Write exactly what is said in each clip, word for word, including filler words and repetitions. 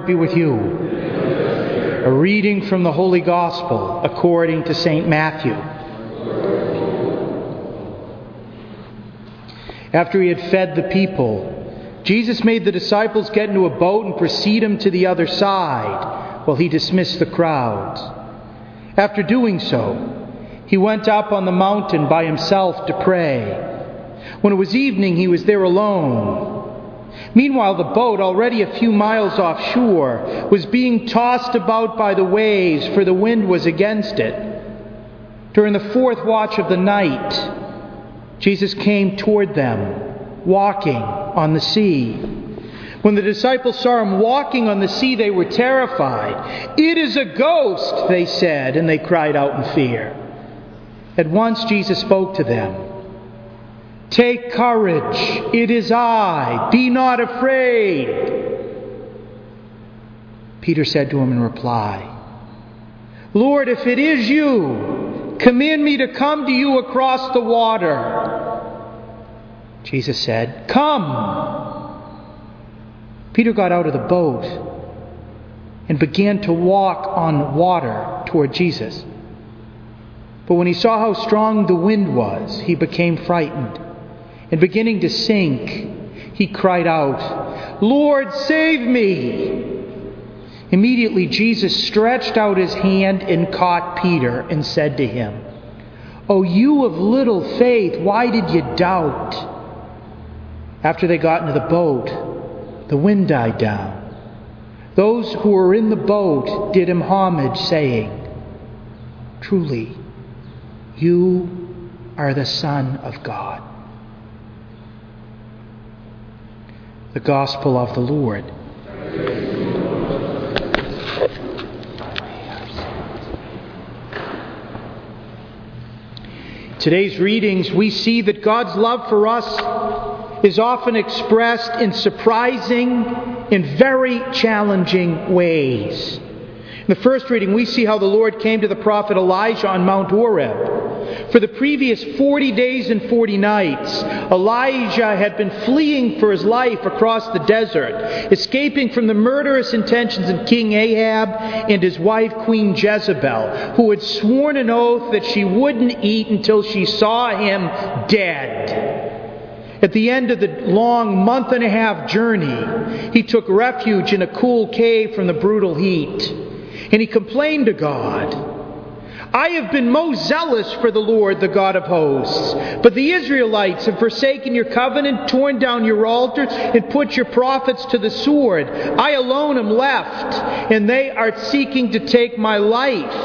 Lord be with you. A reading from the Holy Gospel according to Saint Matthew. After he had fed the people, Jesus made the disciples get into a boat and proceed him to the other side while he dismissed the crowds. After doing so, he went up on the mountain by himself to pray. When it was evening, he was there alone. Meanwhile, the boat, already a few miles offshore, was being tossed about by the waves, for the wind was against it. During the fourth watch of the night, Jesus came toward them, walking on the sea. When the disciples saw him walking on the sea, they were terrified. "It is a ghost," they said, and they cried out in fear. At once Jesus spoke to them. "Take courage, it is I, be not afraid." Peter said to him in reply, "Lord, if it is you, command me to come to you across the water." Jesus said, "Come." Peter got out of the boat and began to walk on water toward Jesus. But when he saw how strong the wind was, he became frightened. And beginning to sink, he cried out, "Lord, save me!" Immediately Jesus stretched out his hand and caught Peter and said to him, "O you of little faith, why did you doubt?" After they got into the boat, the wind died down. Those who were in the boat did him homage, saying, "Truly, you are the Son of God." The Gospel of the Lord. Today's readings, we see that God's love for us is often expressed in surprising and very challenging ways. In the first reading, we see how the Lord came to the prophet Elijah on Mount Horeb. For the previous forty days and forty nights, Elijah had been fleeing for his life across the desert, escaping from the murderous intentions of King Ahab and his wife, Queen Jezebel, who had sworn an oath that she wouldn't eat until she saw him dead. At the end of the long month and a half journey, he took refuge in a cool cave from the brutal heat. And he complained to God, "I have been most zealous for the Lord, the God of hosts. But the Israelites have forsaken your covenant, torn down your altars, and put your prophets to the sword. I alone am left, and they are seeking to take my life."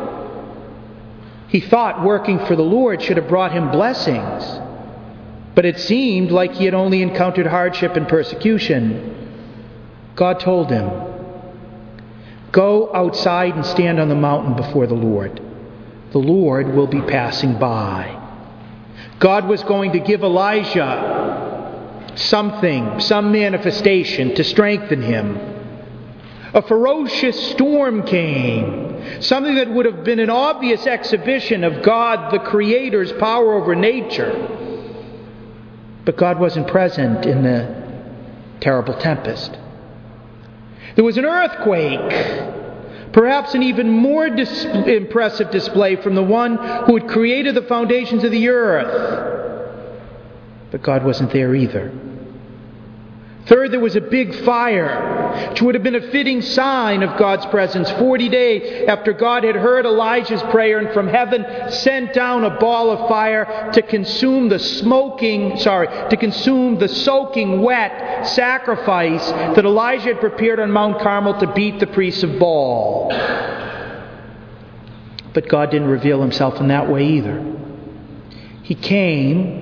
He thought working for the Lord should have brought him blessings. But it seemed like he had only encountered hardship and persecution. God told him, "Go outside and stand on the mountain before the Lord. The Lord will be passing by." God was going to give Elijah something, some manifestation to strengthen him. A ferocious storm came, something that would have been an obvious exhibition of God, the Creator's power over nature. But God wasn't present in the terrible tempest. There was an earthquake, perhaps an even more dis- impressive display from the one who had created the foundations of the earth. But God wasn't there either. Third, there was a big fire, which would have been a fitting sign of God's presence. Forty days after God had heard Elijah's prayer and from heaven sent down a ball of fire to consume the smoking, sorry, to consume the soaking wet sacrifice that Elijah had prepared on Mount Carmel to beat the priests of Baal. But God didn't reveal himself in that way either. He came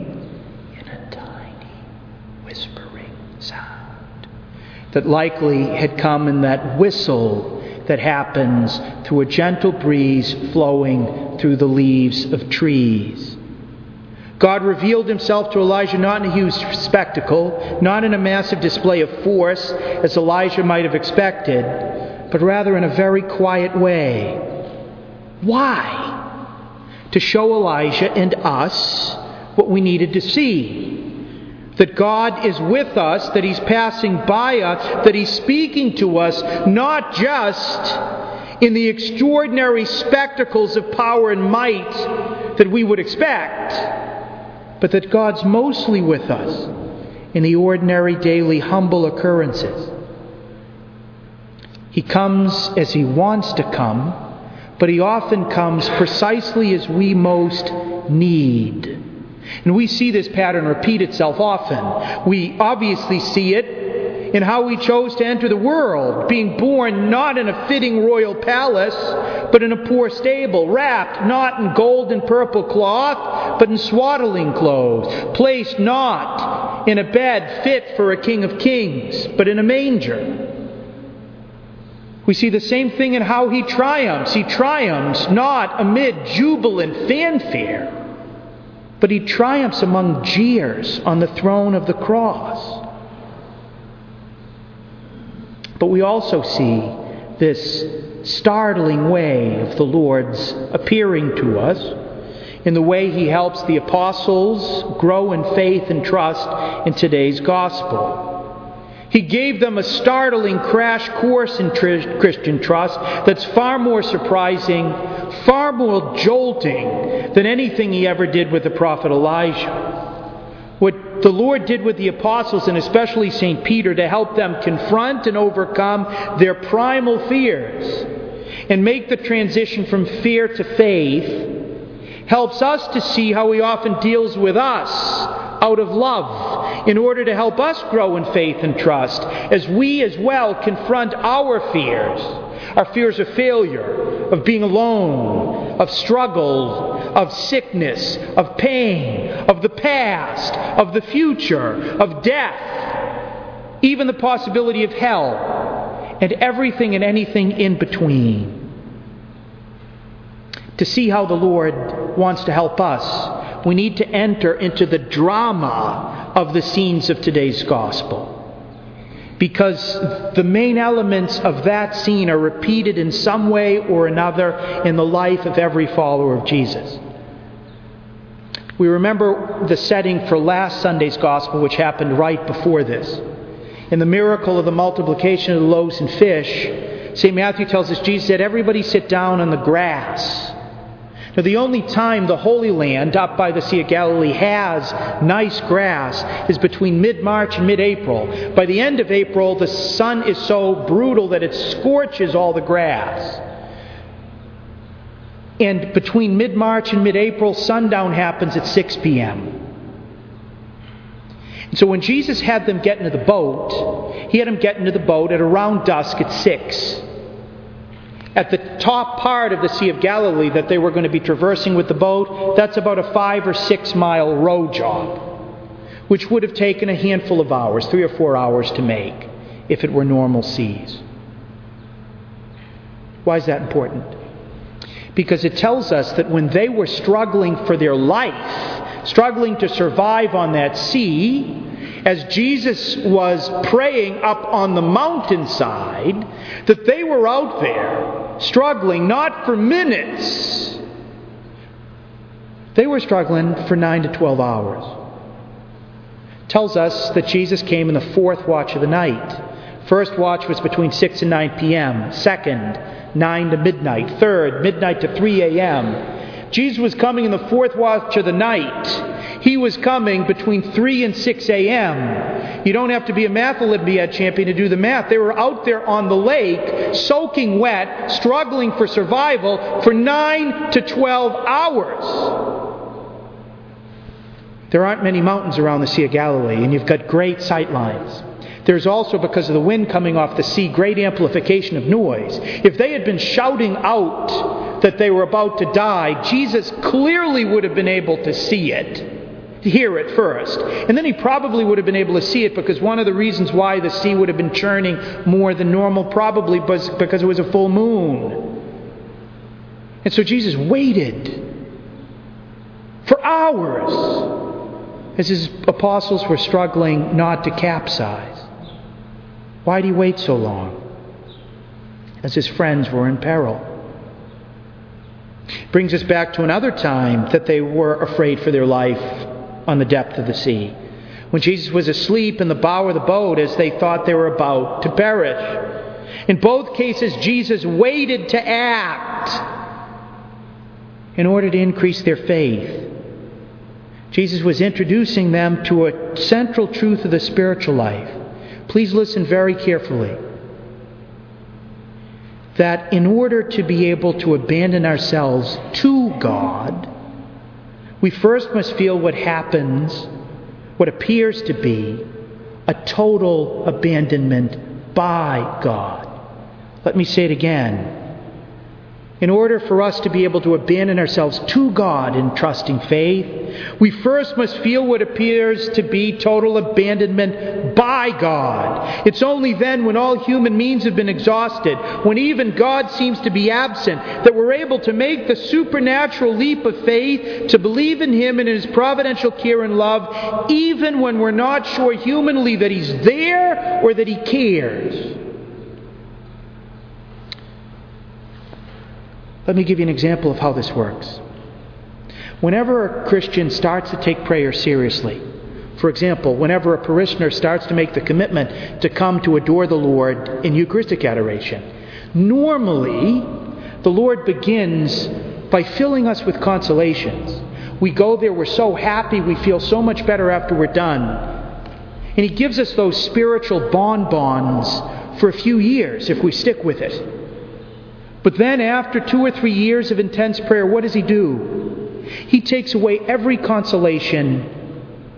that likely had come in that whistle that happens through a gentle breeze flowing through the leaves of trees. God revealed himself to Elijah not in a huge spectacle, not in a massive display of force, as Elijah might have expected, but rather in a very quiet way. Why? To show Elijah and us what we needed to see. That God is with us, that He's passing by us, that He's speaking to us, not just in the extraordinary spectacles of power and might that we would expect, but that God's mostly with us in the ordinary, daily, humble occurrences. He comes as He wants to come, but He often comes precisely as we most need. And we see this pattern repeat itself often. We obviously see it in how He chose to enter the world, being born not in a fitting royal palace, but in a poor stable, wrapped not in gold and purple cloth, but in swaddling clothes, placed not in a bed fit for a king of kings, but in a manger. We see the same thing in how He triumphs. He triumphs not amid jubilant fanfare, but He triumphs among jeers on the throne of the cross. But we also see this startling way of the Lord's appearing to us in the way He helps the apostles grow in faith and trust in today's gospel. He gave them a startling crash course in tr- Christian trust that's far more surprising, far more jolting than anything He ever did with the prophet Elijah. What the Lord did with the apostles, and especially Saint Peter, to help them confront and overcome their primal fears and make the transition from fear to faith, helps us to see how He often deals with us out of love, in order to help us grow in faith and trust, as we as well confront our fears, our fears of failure, of being alone, of struggle, of sickness, of pain, of the past, of the future, of death, even the possibility of hell, and everything and anything in between. To see how the Lord wants to help us, we need to enter into the drama of the scenes of today's gospel. Because the main elements of that scene are repeated in some way or another in the life of every follower of Jesus. We remember the setting for last Sunday's gospel, which happened right before this. In the miracle of the multiplication of the loaves and fish, Saint Matthew tells us Jesus said, "Everybody sit down on the grass." Now, the only time the Holy Land, up by the Sea of Galilee, has nice grass is between mid-March and mid-April. By the end of April, the sun is so brutal that it scorches all the grass. And between mid-March and mid-April, sundown happens at six p.m. And so when Jesus had them get into the boat, He had them get into the boat at around dusk at six. At the top part of the Sea of Galilee that they were going to be traversing with the boat, that's about a five or six mile row job, which would have taken a handful of hours, three or four hours to make, if it were normal seas. Why is that important? Because it tells us that when they were struggling for their life, struggling to survive on that sea, as Jesus was praying up on the mountainside, that they were out there struggling not for minutes. They were struggling for nine to twelve hours. It tells us that Jesus came in the fourth watch of the night. First watch was between six and nine p.m. Second, nine to midnight. Third, midnight to three a.m. Jesus was coming in the fourth watch of the night. He was coming between three and six a.m. You don't have to be a math Olympiad champion to do the math. They were out there on the lake, soaking wet, struggling for survival for nine to twelve hours. There aren't many mountains around the Sea of Galilee, and you've got great sight lines. There's also, because of the wind coming off the sea, great amplification of noise. If they had been shouting out that they were about to die, Jesus clearly would have been able to see it, to hear it first. And then He probably would have been able to see it, because one of the reasons why the sea would have been churning more than normal probably was because it was a full moon. And so Jesus waited for hours as His apostles were struggling not to capsize. Why did He wait so long? As His friends were in peril. Brings us back to another time that they were afraid for their life on the depth of the sea. when Jesus was asleep in the bow of the boat as they thought they were about to perish. In both cases, Jesus waited to act in order to increase their faith. Jesus was introducing them to a central truth of the spiritual life. Please listen very carefully. That in order to be able to abandon ourselves to God, we first must feel what happens, what appears to be, a total abandonment by God. Let me say it again. In order for us to be able to abandon ourselves to God in trusting faith, we first must feel what appears to be total abandonment by God. It's only then, when all human means have been exhausted, when even God seems to be absent, that we're able to make the supernatural leap of faith to believe in Him and in His providential care and love, even when we're not sure humanly that He's there or that He cares. Let me give you an example of how this works. Whenever a Christian starts to take prayer seriously, for example, whenever a parishioner starts to make the commitment to come to adore the Lord in Eucharistic adoration, normally the Lord begins by filling us with consolations. We go there, we're so happy, we feel so much better after we're done. And He gives us those spiritual bonbons for a few years if we stick with it. But then after two or three years of intense prayer, what does He do? He takes away every consolation.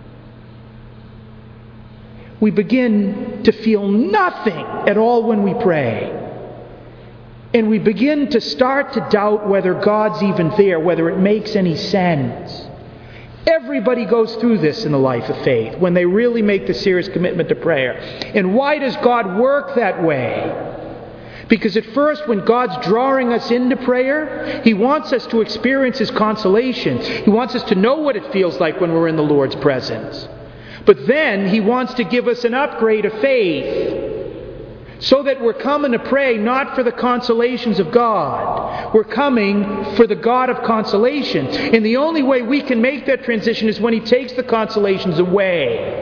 We begin to feel nothing at all when we pray. And we begin to start to doubt whether God's even there, whether it makes any sense. Everybody goes through this in the life of faith when they really make the serious commitment to prayer. And why does God work that way? Because at first, when God's drawing us into prayer, He wants us to experience His consolations. He wants us to know what it feels like when we're in the Lord's presence. But then He wants to give us an upgrade of faith, so that we're coming to pray not for the consolations of God. We're coming for the God of consolations. And the only way we can make that transition is when He takes the consolations away.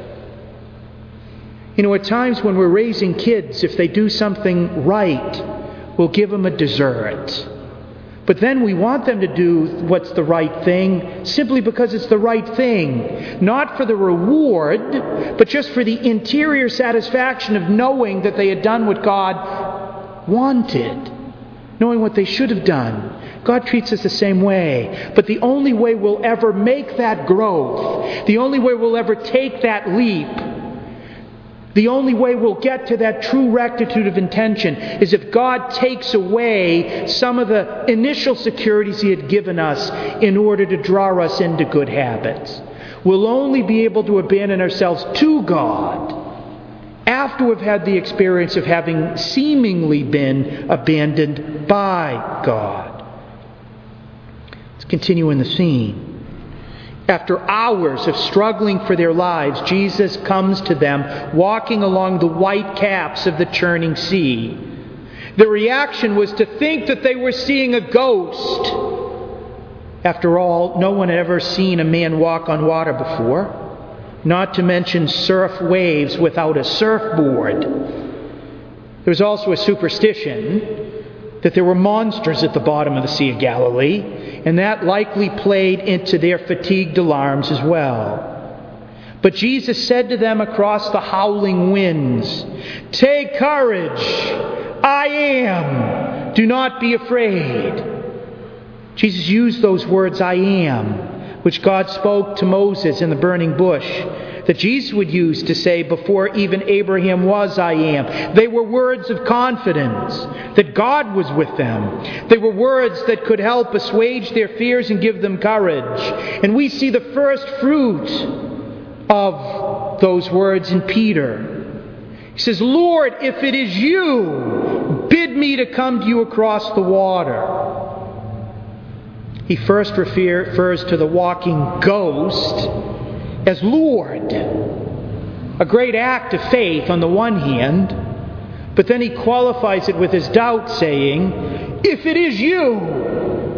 You know, at times when we're raising kids, if they do something right, we'll give them a dessert. But then we want them to do what's the right thing simply because it's the right thing. Not for the reward, but just for the interior satisfaction of knowing that they had done what God wanted. Knowing what they should have done. God treats us the same way. But the only way we'll ever make that growth, the only way we'll ever take that leap, the only way we'll get to that true rectitude of intention is if God takes away some of the initial securities He had given us in order to draw us into good habits. We'll only be able to abandon ourselves to God after we've had the experience of having seemingly been abandoned by God. Let's continue in the theme. After hours of struggling for their lives, Jesus comes to them walking along the white caps of the churning sea. The reaction was to think that they were seeing a ghost. After all, no one had ever seen a man walk on water before, not to mention surf waves without a surfboard. There was also a superstition that there were monsters at the bottom of the Sea of Galilee, and that likely played into their fatigued alarms as well. But Jesus said to them across the howling winds, "Take courage, I am, do not be afraid." Jesus used those words, "I am," which God spoke to Moses in the burning bush, that Jesus would use to say before even Abraham was, "I am." They were words of confidence that God was with them. They were words that could help assuage their fears and give them courage. And we see the first fruit of those words in Peter. He says, "Lord, if it is You, bid me to come to You across the water." He first refers to the walking ghost as Lord. A great act of faith on the one hand, but then He qualifies it with his doubt, saying, "If it is You."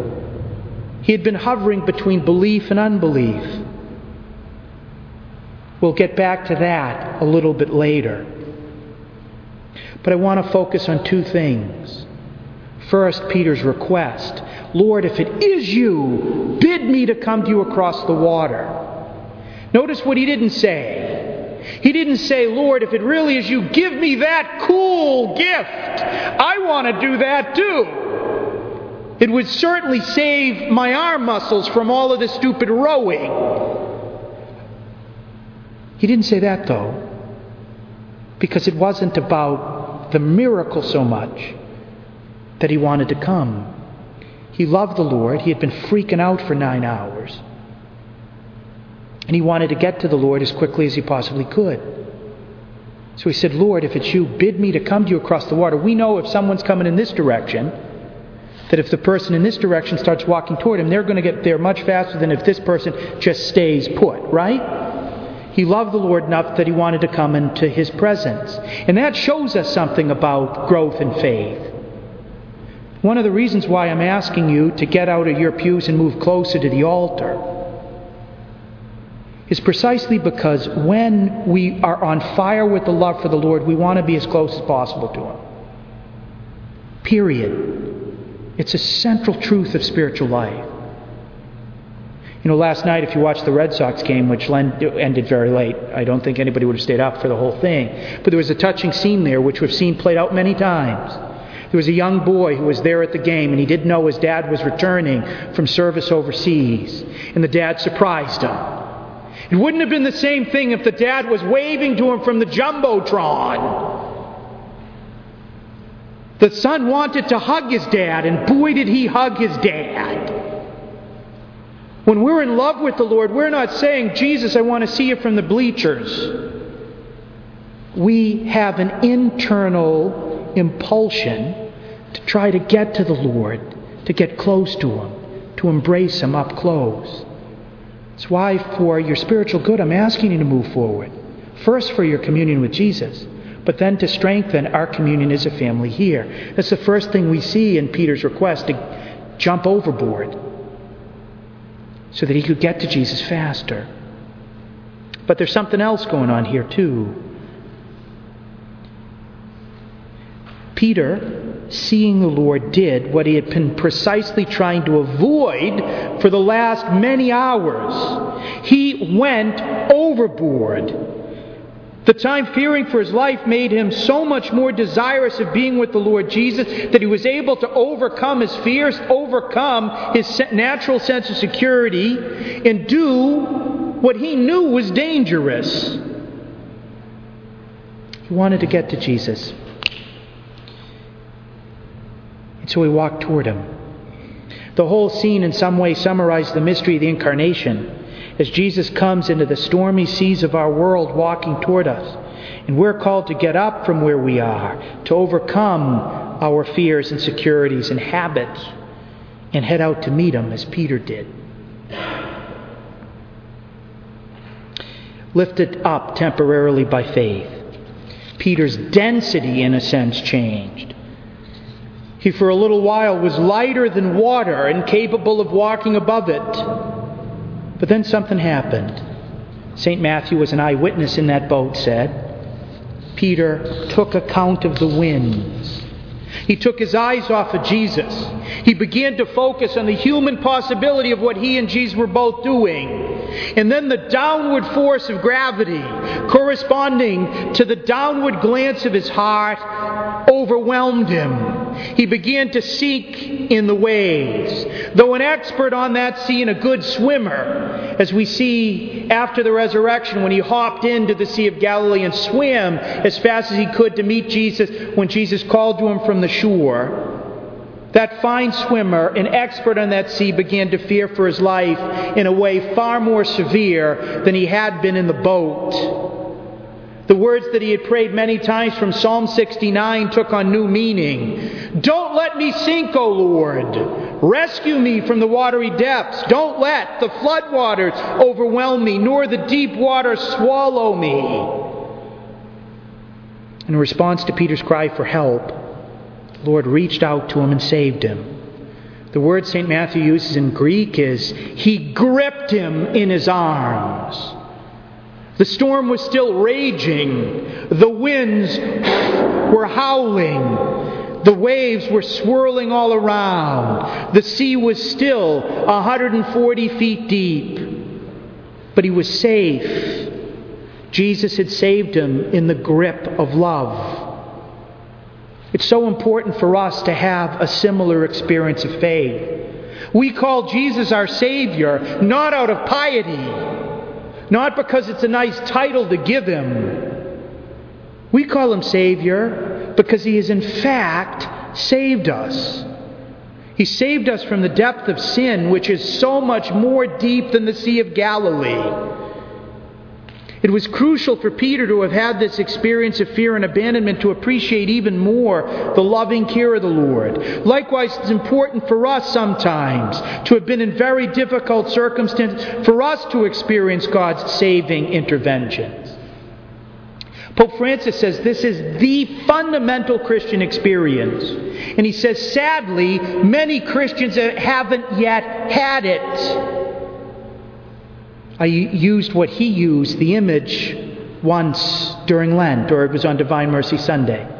He had been hovering between belief and unbelief. We'll get back to that a little bit later. But I want to focus on two things. First, Peter's request. Lord, if it is you, bid me to come to you across the water. Notice what he didn't say. He didn't say, Lord, if it really is you, give me that cool gift. I want to do that too. It would certainly save my arm muscles from all of this stupid rowing. He didn't say that though, because it wasn't about the miracle so much that he wanted to come. He loved the Lord. He had been freaking out for nine hours. And he wanted to get to the Lord as quickly as he possibly could. So he said, Lord, if it's you, bid me to come to you across the water. We know if someone's coming in this direction, that if the person in this direction starts walking toward him, they're going to get there much faster than if this person just stays put, right? He loved the Lord enough that he wanted to come into his presence. And that shows us something about growth in faith. One of the reasons why I'm asking you to get out of your pews and move closer to the altar is precisely because when we are on fire with the love for the Lord, we want to be as close as possible to Him. Period. It's a central truth of spiritual life. You know, last night, if you watched the Red Sox game, which ended very late, I don't think anybody would have stayed up for the whole thing, but there was a touching scene there, which we've seen played out many times. There was a young boy who was there at the game, and he didn't know his dad was returning from service overseas, and the dad surprised him. It wouldn't have been the same thing if the dad was waving to him from the Jumbotron. The son wanted to hug his dad, and boy did he hug his dad. When we're in love with the Lord, we're not saying, Jesus, I want to see you from the bleachers. We have an internal impulsion to try to get to the Lord, to get close to Him, to embrace Him up close. That's why for your spiritual good, I'm asking you to move forward. First for your communion with Jesus, but then to strengthen our communion as a family here. That's the first thing we see in Peter's request, to jump overboard so that he could get to Jesus faster. But there's something else going on here too. Peter, seeing the Lord, did what he had been precisely trying to avoid for the last many hours. He went overboard. The time fearing for his life made him so much more desirous of being with the Lord Jesus that he was able to overcome his fears, overcome his natural sense of security, and do what he knew was dangerous. He wanted to get to Jesus. So he walked toward him. The whole scene in some way summarized the mystery of the Incarnation as Jesus comes into the stormy seas of our world walking toward us. And we're called to get up from where we are, to overcome our fears and securities and habits, and head out to meet Him as Peter did. Lifted up temporarily by faith, Peter's density, in a sense, changed. He for a little while was lighter than water and capable of walking above it. But then something happened. Saint Matthew, as an eyewitness in that boat, said, Peter took account of the winds. He took his eyes off of Jesus. He began to focus on the human possibility of what he and Jesus were both doing. And then the downward force of gravity, corresponding to the downward glance of his heart, overwhelmed him. He began to sink in the waves. Though an expert on that sea and a good swimmer, as we see after the resurrection when he hopped into the Sea of Galilee and swam as fast as he could to meet Jesus when Jesus called to him from the shore, that fine swimmer, an expert on that sea, began to fear for his life in a way far more severe than he had been in the boat. The words that he had prayed many times from Psalm sixty-nine took on new meaning. Don't let me sink, O Lord. Rescue me from the watery depths. Don't let the floodwaters overwhelm me, nor the deep waters swallow me. In response to Peter's cry for help, the Lord reached out to him and saved him. The word Saint Matthew uses in Greek is, He gripped him in His arms. The storm was still raging. The winds were howling. The waves were swirling all around. The sea was still one hundred forty feet deep. But he was safe. Jesus had saved him in the grip of love. It's so important for us to have a similar experience of faith. We call Jesus our Savior not out of piety, not because it's a nice title to give him. We call him Savior because he has in fact saved us. He saved us from the depth of sin, which is so much more deep than the Sea of Galilee. It was crucial for Peter to have had this experience of fear and abandonment to appreciate even more the loving care of the Lord. Likewise, it's important for us sometimes to have been in very difficult circumstances, for us to experience God's saving interventions. Pope Francis says this is the fundamental Christian experience. And he says, sadly, many Christians haven't yet had it. I used what he used, the image, once during Lent, or it was on Divine Mercy Sunday.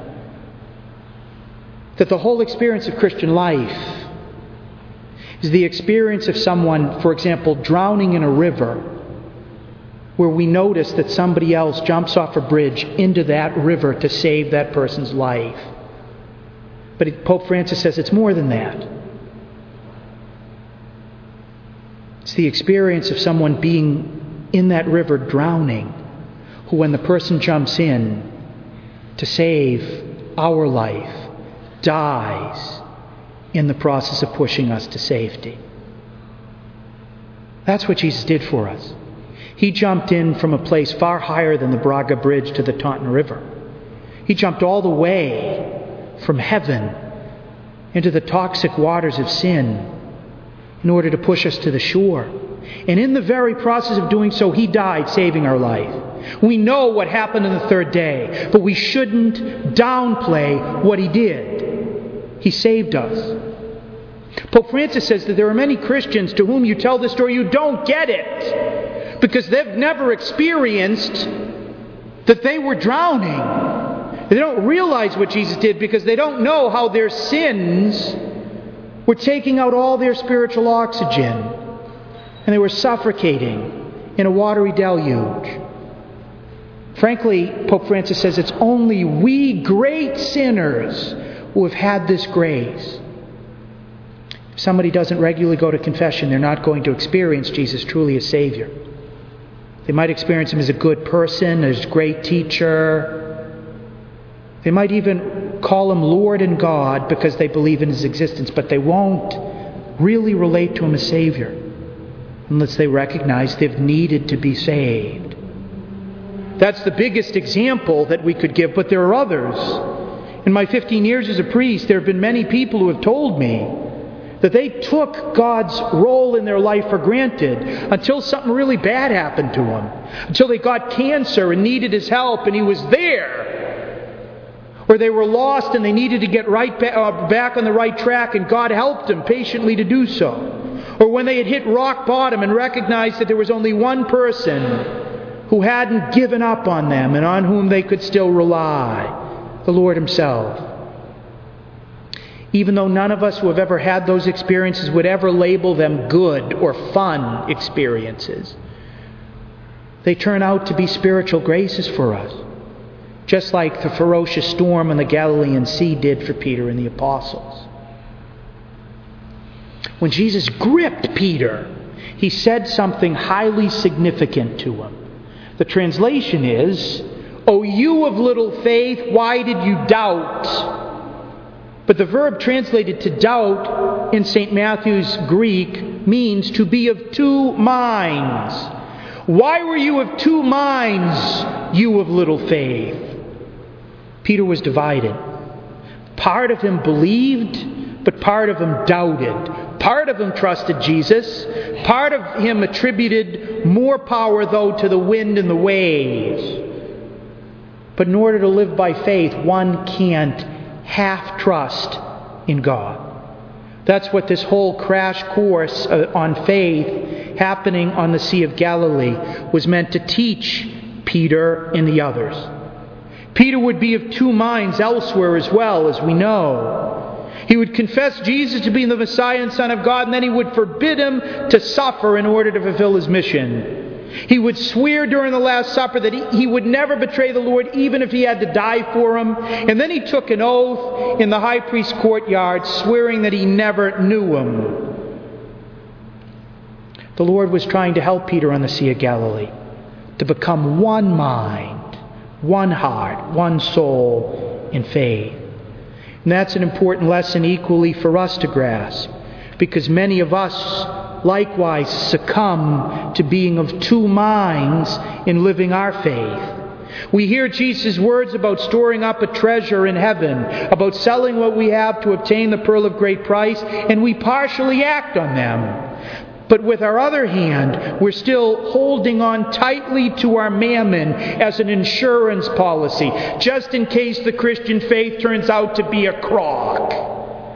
That the whole experience of Christian life is the experience of someone, for example, drowning in a river, where we notice that somebody else jumps off a bridge into that river to save that person's life. But Pope Francis says it's more than that. It's the experience of someone being in that river drowning, who when the person jumps in to save our life, dies in the process of pushing us to safety. That's what Jesus did for us. He jumped in from a place far higher than the Braga Bridge to the Taunton River. He jumped all the way from heaven into the toxic waters of sin in order to push us to the shore. And in the very process of doing so, he died, saving our life. We know what happened on the third day, but we shouldn't downplay what he did. He saved us. Pope Francis says that there are many Christians to whom you tell this story, you don't get it, because they've never experienced that they were drowning. They don't realize what Jesus did because they don't know how their sins were taking out all their spiritual oxygen, and they were suffocating in a watery deluge. Frankly, Pope Francis says it's only we great sinners who have had this grace. If somebody doesn't regularly go to confession, they're not going to experience Jesus truly as Savior. They might experience him as a good person, as a great teacher. They might even call him Lord and God because they believe in his existence, but they won't really relate to him as Savior unless they recognize they've needed to be saved. That's the biggest example that we could give, but there are others. In my fifteen years as a priest, there have been many people who have told me that they took God's role in their life for granted until something really bad happened to them, until they got cancer and needed his help and he was there. Or they were lost and they needed to get right ba- uh, back on the right track, and God helped them patiently to do so. Or when they had hit rock bottom and recognized that there was only one person who hadn't given up on them and on whom they could still rely, the Lord himself. Even though none of us who have ever had those experiences would ever label them good or fun experiences, they turn out to be spiritual graces for us. Just like the ferocious storm on the Galilean Sea did for Peter and the apostles. When Jesus gripped Peter, he said something highly significant to him. The translation is, "O you of little faith, why did you doubt?" But the verb translated to doubt in Saint Matthew's Greek means to be of two minds. Why were you of two minds, you of little faith? Peter was divided. Part of him believed, but part of him doubted. Part of him trusted Jesus. Part of him attributed more power, though, to the wind and the waves. But in order to live by faith, one can't half trust in God. That's what this whole crash course on faith happening on the Sea of Galilee was meant to teach Peter and the others. Peter would be of two minds elsewhere as well, as we know. He would confess Jesus to be the Messiah and Son of God, and then he would forbid him to suffer in order to fulfill his mission. He would swear during the Last Supper that he, he would never betray the Lord, even if he had to die for him. And then he took an oath in the high priest's courtyard, swearing that he never knew him. The Lord was trying to help Peter on the Sea of Galilee to become one mind, one heart, one soul in faith. And that's an important lesson equally for us to grasp, because many of us likewise succumb to being of two minds in living our faith. We hear Jesus' words about storing up a treasure in heaven, about selling what we have to obtain the pearl of great price, and we partially act on them. But with our other hand, we're still holding on tightly to our mammon as an insurance policy, just in case the Christian faith turns out to be a crock.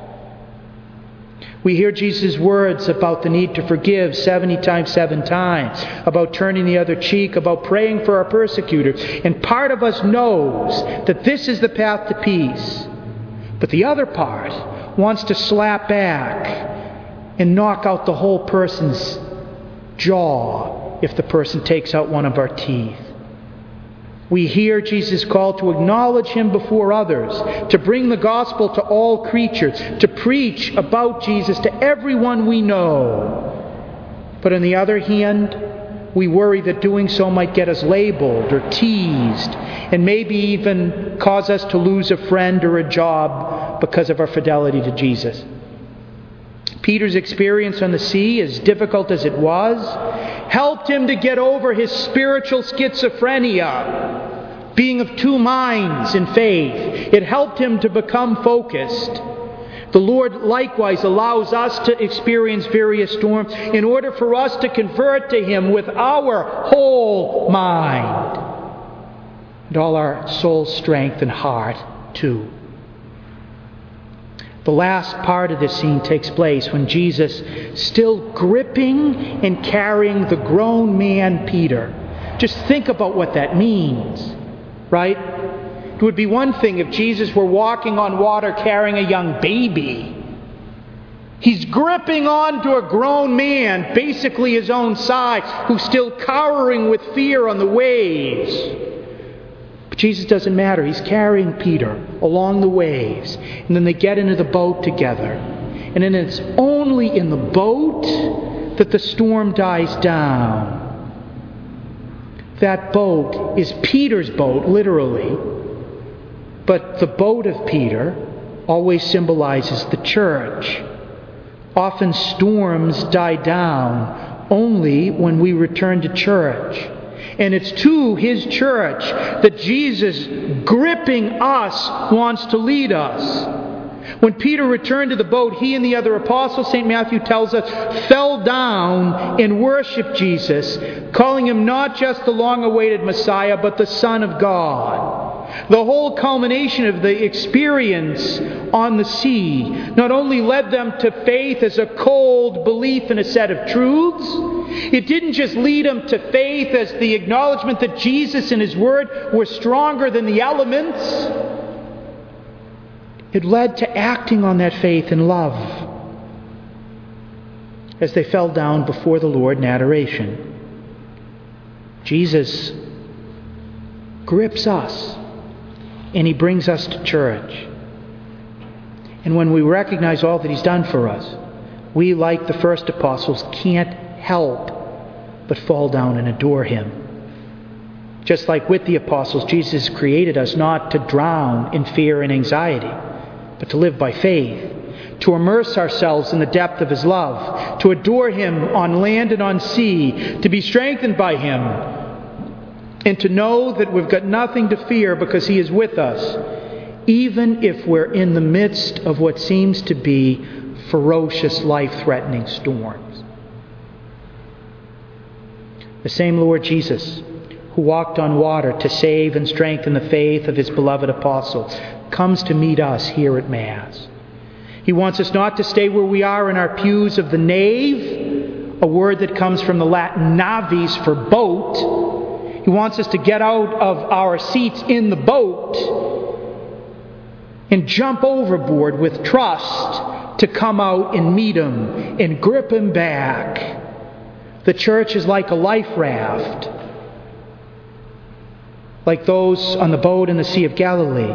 We hear Jesus' words about the need to forgive seventy times, seven times, about turning the other cheek, about praying for our persecutors. And part of us knows that this is the path to peace. But the other part wants to slap back and knock out the whole person's jaw if the person takes out one of our teeth. We hear Jesus' call to acknowledge Him before others, to bring the gospel to all creatures, to preach about Jesus to everyone we know. But on the other hand, we worry that doing so might get us labeled or teased, and maybe even cause us to lose a friend or a job because of our fidelity to Jesus. Peter's experience on the sea, as difficult as it was, helped him to get over his spiritual schizophrenia, being of two minds in faith. It helped him to become focused. The Lord likewise allows us to experience various storms in order for us to convert to Him with our whole mind and all our soul strength and heart too. The last part of this scene takes place when Jesus, still gripping and carrying the grown man Peter. Just think about what that means, right? It would be one thing if Jesus were walking on water carrying a young baby. He's gripping on to a grown man, basically his own size, who's still cowering with fear on the waves. But Jesus doesn't matter. He's carrying Peter along the waves. And then they get into the boat together. And then it's only in the boat that the storm dies down. That boat is Peter's boat, literally. But the boat of Peter always symbolizes the church. Often storms die down only when we return to church. And it's to His church that Jesus, gripping us, wants to lead us. When Peter returned to the boat, he and the other apostles, Saint Matthew tells us, fell down and worshiped Jesus, calling Him not just the long-awaited Messiah, but the Son of God. The whole culmination of the experience on the sea not only led them to faith as a cold belief in a set of truths, it didn't just lead them to faith as the acknowledgement that Jesus and His Word were stronger than the elements. It led to acting on that faith in love as they fell down before the Lord in adoration. Jesus grips us and He brings us to church. And when we recognize all that He's done for us, we, like the first apostles, can't help but fall down and adore Him. Just like with the apostles, Jesus created us not to drown in fear and anxiety, but to live by faith, to immerse ourselves in the depth of His love, to adore Him on land and on sea, to be strengthened by Him, and to know that we've got nothing to fear because He is with us, even if we're in the midst of what seems to be ferocious, life-threatening storms. The same Lord Jesus, who walked on water to save and strengthen the faith of His beloved apostles, comes to meet us here at Mass. He wants us not to stay where we are in our pews of the nave, a word that comes from the Latin navis for boat. He wants us to get out of our seats in the boat and jump overboard with trust to come out and meet Him and grip Him back. The church is like a life raft, like those on the boat in the Sea of Galilee.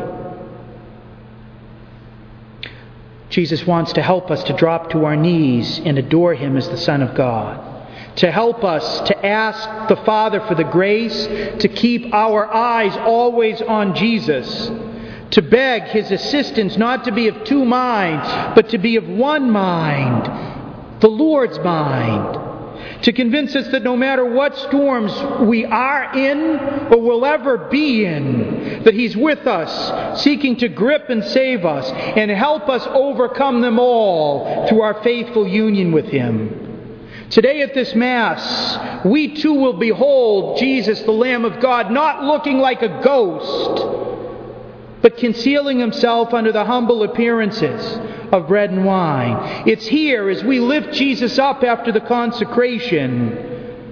Jesus wants to help us to drop to our knees and adore Him as the Son of God. To help us to ask the Father for the grace to keep our eyes always on Jesus. To beg His assistance not to be of two minds, but to be of one mind, the Lord's mind. To convince us that no matter what storms we are in or will ever be in, that He's with us, seeking to grip and save us and help us overcome them all through our faithful union with Him. Today at this Mass, we too will behold Jesus, the Lamb of God, not looking like a ghost, but concealing Himself under the humble appearances of bread and wine. It's here as we lift Jesus up after the consecration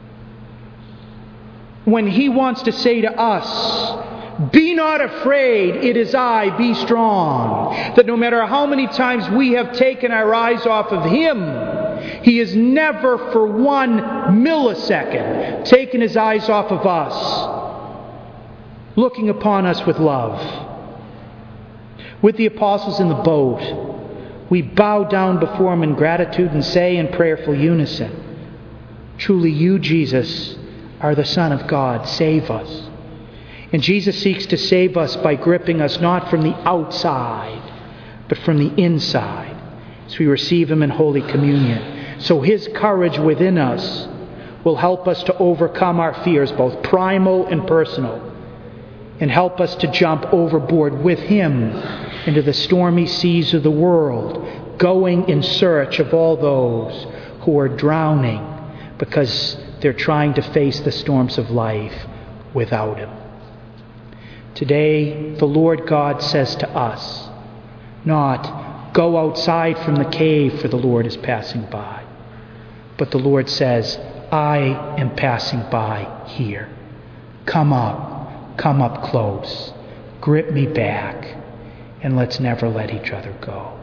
when He wants to say to us, "Be not afraid, it is I, be strong." That no matter how many times we have taken our eyes off of Him, He has never for one millisecond taken His eyes off of us, looking upon us with love. With the apostles in the boat, we bow down before Him in gratitude and say in prayerful unison, "Truly You, Jesus, are the Son of God. Save us." And Jesus seeks to save us by gripping us not from the outside, but from the inside, as we receive Him in Holy Communion. So His courage within us will help us to overcome our fears, both primal and personal, and help us to jump overboard with Him into the stormy seas of the world, going in search of all those who are drowning because they're trying to face the storms of life without Him. Today, the Lord God says to us, not, "Go outside from the cave, for the Lord is passing by." But the Lord says, "I am passing by here. Come up, come up close, grip me back, and let's never let each other go."